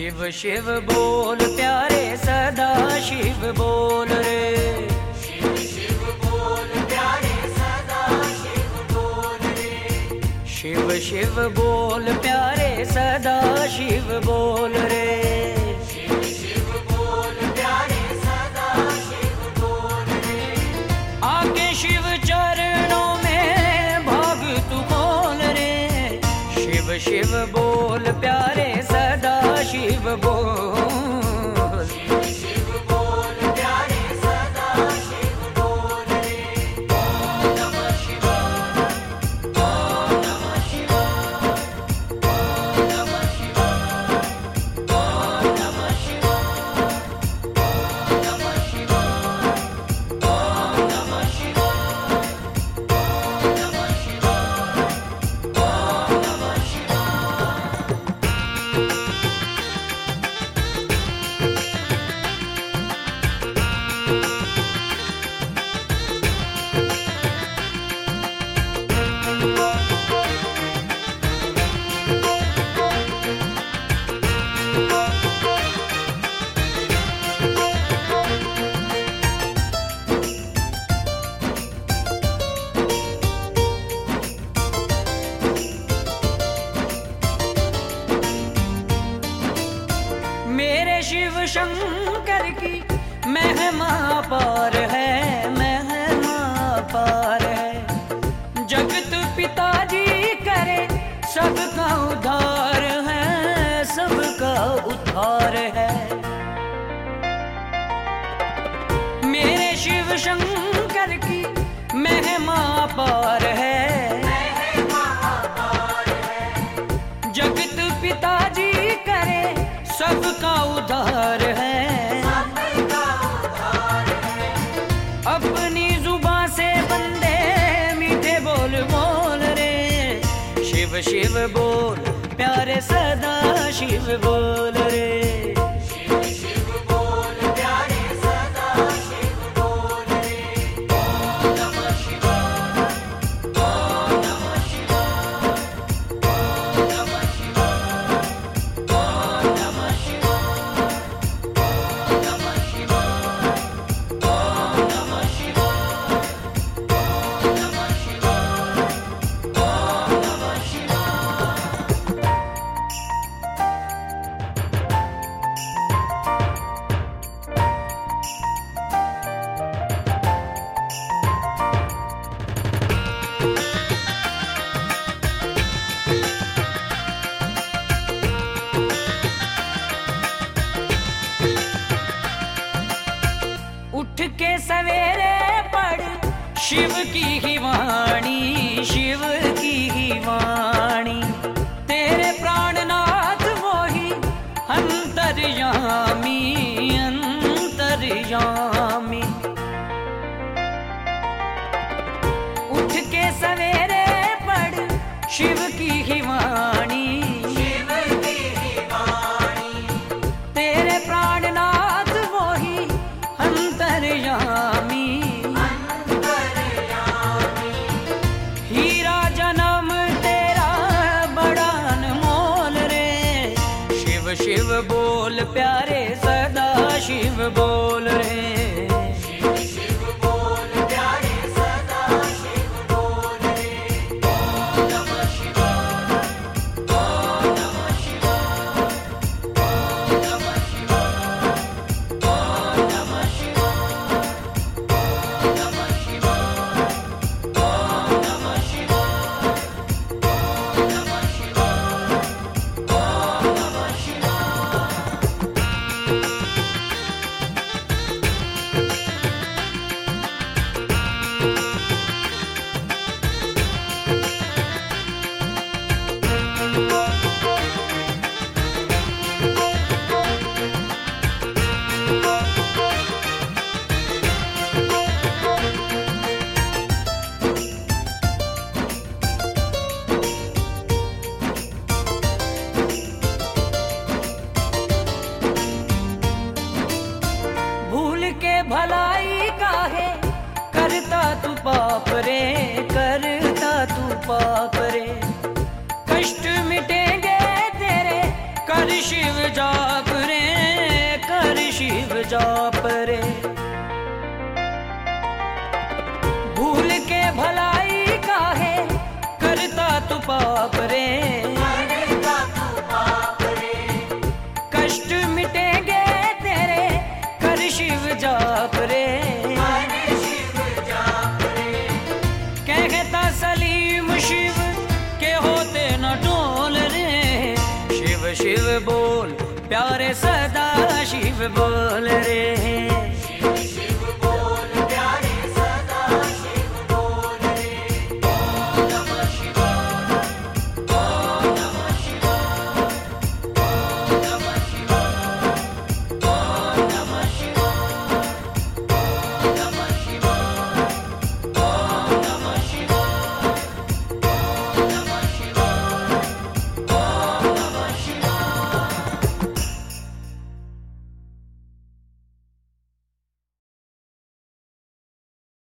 शिव शिव बोल प्यारे सदा शिव बोल रे। शिव शिव बोल प्यारे सदा शिव बोल रे। शिव शिव बोल प्यारे सदा शिव बोल रे। शिव शिव बोल प्यारे सदा शिव बोल रे। आके शिव चरणों में भाग तू खोल रे। शिव शिव बोल प्यारे सदा शिव बोल। शिव शिव बोल प्यारे सदा शिव बोल रे। ओम नमः शिवाय, ओम नमः शिवाय, ओम नमः शिवाय, ओम नमः शिवाय, ओम नमः शिवाय, ओम नमः शिवाय, ओम नमः शिवाय, ओम नमः शिवाय। मेरे शिव शंकर की महिमा पार है, महिमा पार है। जगत पिताजी करे सबका उद्धार है, सबका उद्धार है। मेरे शिव शंकर की महिमा पार है, जगत पिताजी करे सबका उद्धार है। अपनी जुबां से बंदे मीठे बोल बोल रे। शिव शिव बोल प्यारे सदा शिव बोल रे। शिव शिव बोल प्यारे सदा शिव बोल रे। ओम नमः शिवाय, ओम नमः शिवाय, ओम नमः शिवाय, ओम नमः शिवाय, ओम नमः शिवाय, ओम नमः शिवाय, ओम नमः शिवाय, ओम नमः शिवाय। उठ के सवेरे पढ़ शिव की ही वाणी, शिव की ही वाणी। तेरे प्राणनाथ वो ही अंतर्यामी, अंतर्यामी। उठ के सवेरे पढ़ शिव की ही वाणी, शिव की ही वाणी। तेरे प्राणनाथ वो ही अंतर्यामी। अंतर्यामी। हीरा जन्म तेरा बड़ा अनमोल रे। शिव शिव बोल प्यारे सदा शिव बोल रे। शिव शिव बोल प्यारे सदा शिव बोल रे। ओम नमः शिवाय, ओम नमः शिवाय, ओम नमः शिवाय, ओम नमः शिवाय, ओम नमः शिवाय, ओम नमः शिवाय, ओम नमः शिवाय, ओम नमः शिवाय। भूल के भलाई काहे करता तू पाप रे, करता तू पाप रे। कष्ट मिटेंगे तेरे कर शिव जाप जाप रे। भूल के भलाई काहे करता तू पाप रे। करता तू पाप रे। कष्ट मिटेंगे तेरे कर शिव जाप रे। कर शिव जाप रे। कहता सलीम शिव के होते न डोल रे। शिव शिव बोल प्यारे सदा शिव बोल रे।